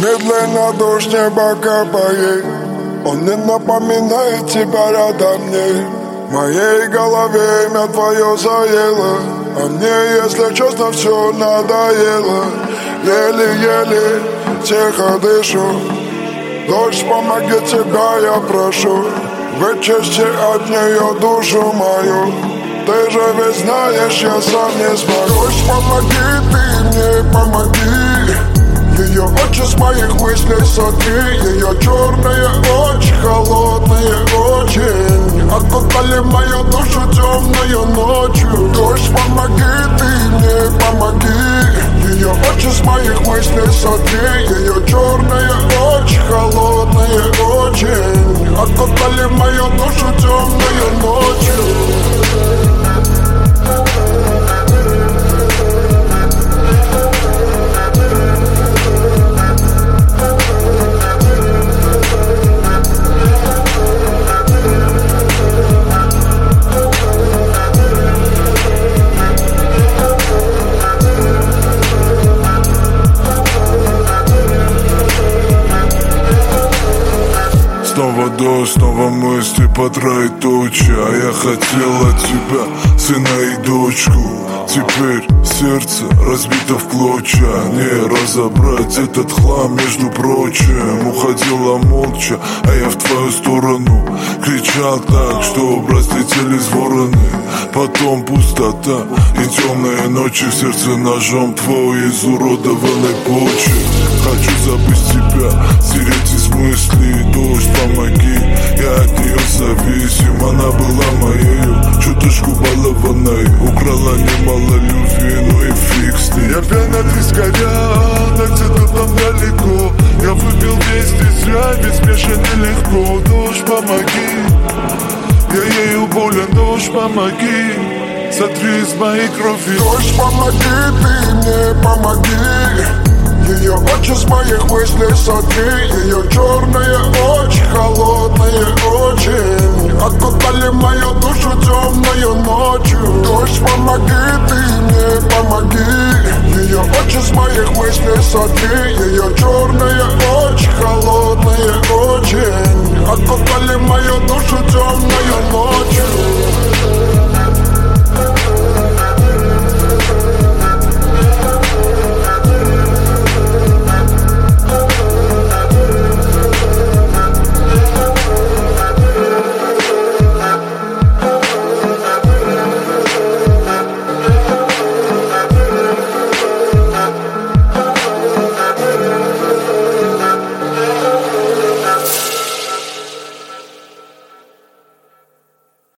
Медленно дождь неба капает, он не напоминает тебя рядом мне. В моей голове имя твое заело, а мне, если честно, все надоело. Еле-еле тихо дышу, дождь, помоги, тебя я прошу. Вычисти от нее душу мою, ты же ведь знаешь, я сам не смогу. Дождь, помоги, ты мне помоги. Ее очи с моих мыслей сотри, ее черные очи, холодные очень, окутали мою душу темную ночью. Дождь, помоги, ты мне помоги. Ее очи с моих мыслей сотри, ее черные очи, холодные очень, окутали мою душу темную ночью. Снова дождь, снова мысли по троеточие. А я хотел от тебя сына и дочку. Теперь сердце разбито в клочья. Не разобрать этот хлам, между прочим. Уходила молча, а я в твою сторону кричал так, что разлетелись вороны. Потом пустота и темные ночи. В сердце ножом твой изуродованной почвы. Хочу забыть тебя, стереть из мыслей. Дождь, помоги, я от нее зависим. Она была моею, чуточку балованной. Украла немало любви, ну и фиг с ней. Я пьяно, ты сгорел, так где-то там далеко. Я выпил весь, ты зря, ведь смешно нелегко. Дождь, помоги, я ею болен. Дождь, помоги, сотри из моей крови. Дождь, помоги, ты мне помоги. Ее очи с моих мыслей сотри, ее черные очи, холодные очень, окутали мою душу темную ночью. Дождь, помоги, ты мне помоги. Ее очи с моих мыслей сотри, ее черные очи, холодные очень, окутали мою душу темную ночью.